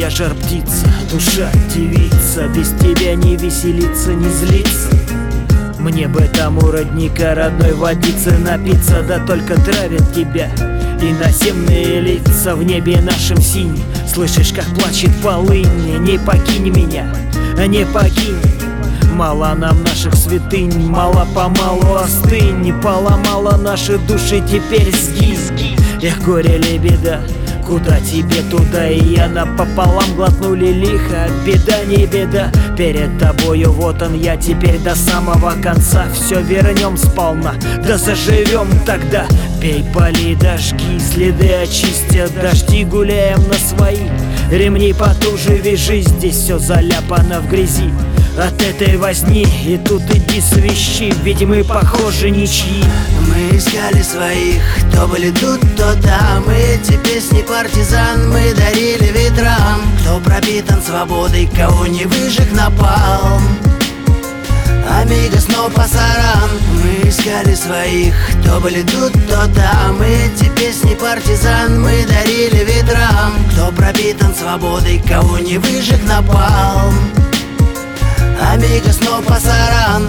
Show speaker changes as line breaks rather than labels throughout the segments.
моя жар птица, душа девица, без тебя не веселиться, не злиться. Мне бы там у родника родной водицы напиться, да только травят тебя иноземные лица. В небе нашем синем слышишь, как плачет полынь. Не покинь меня, не покинь. Мало нам наших святынь, мало-помалу остынь. Поломала наши души, теперь сгинь. Эх, горе ли беда, куда тебе, туда и я напополам глотнули лихо. Беда не беда, перед тобою вот он я теперь до самого конца. Все вернем сполна, да заживем тогда. Пей, пали, дожги, следы очистят дожди. Гуляем на свои ремни потуже, вяжи. Здесь все заляпано в грязи от этой возни. И тут иди свищи, ведь мы похожи ничьи.
Мы искали своих, кто были тут, кто там. И эти песни партизан мы дарили ветрам. Кто пропитан свободой, кого не выжег напалм. Амигос, но пасаран. Мы искали своих, кто были тут, кто там. И эти песни партизан мы дарили ветрам. Кто пропитан свободой, кого не выжег напалм. Амигос, но пасаран.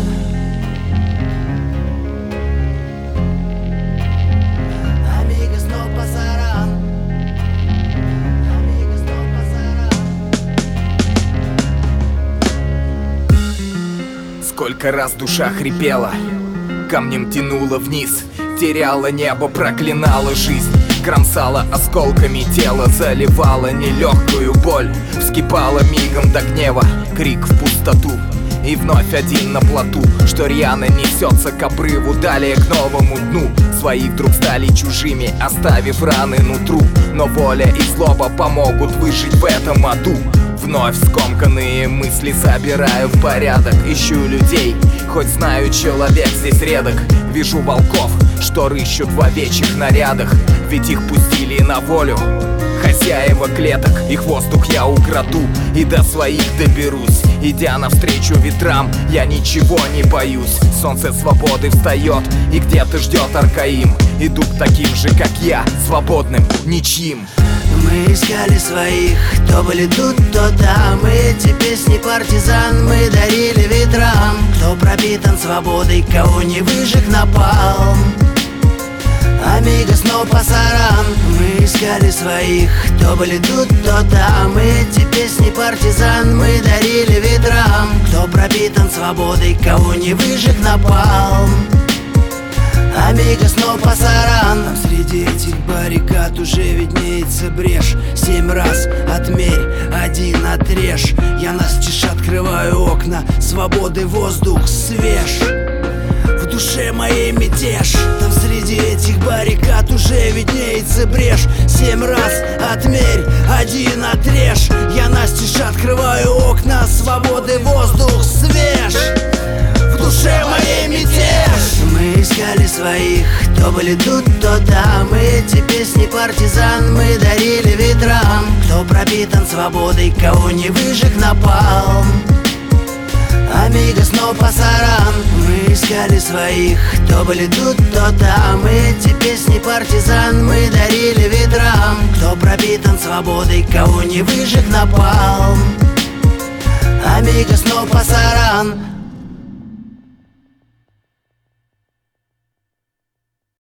Амигос, но пасаран. Амигос, но пасаран.
Сколько раз душа хрипела, камнем тянула вниз, теряла небо, проклинала жизнь, кромсала осколками тело, заливала нелегкую боль, вскипала мигом до гнева, крик в пустоту. И вновь один на плоту, что рьяно несется к обрыву, далее к новому дну. Свои вдруг стали чужими, оставив раны нутру. Но воля и злоба помогут выжить в этом аду. Вновь скомканные мысли собираю в порядок. Ищу людей, хоть знаю, человек здесь редок. Вижу волков, что рыщут в овечьих нарядах, ведь их пустили на волю хозяева клеток. Их воздух я украду и до своих доберусь. Идя навстречу ветрам, я ничего не боюсь. Солнце свободы встает, и где-то ждет Аркаим. Иду к таким же, как я, свободным, ничьим.
Мы искали своих, кто были тут, кто там. И эти песни партизан мы дарили ветрам. Кто пропитан свободой, кого не выжег напалм. Амигос, но пасаран. Мы искали своих, кто были тут, кто там. И эти песни партизан мы дарили ветрам. Кто пропитан свободой, кого не выжег напалм. Амигос, но пасаран. Там среди этих баррикад уже виднеется брешь. 7 раз отмерь, 1 отрежь. Я настежь открываю окна, свободы воздух свеж. В душе моей мятеж. Там среди этих баррикад уже виднеется брешь. 7 раз отмерь, 1 отрежь. Я настежь открываю окна, свободы воздух свеж. В душе моей мятеж. Мы искали своих, кто были тут, кто там. И эти песни партизан мы дарили ветрам. Кто пропитан свободой, кого не выжег напалм. Амигос, но пасаран. Мы искали своих, кто были тут, кто там. И эти песни партизан мы дарили ветрам. Кто пропитан свободой, кого не выжег напалм. Амигос, но пасаран.